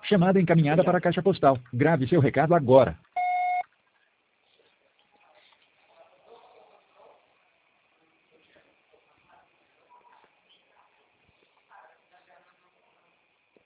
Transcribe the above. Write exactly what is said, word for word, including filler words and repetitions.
Chamada encaminhada para a caixa postal. Grave seu recado agora.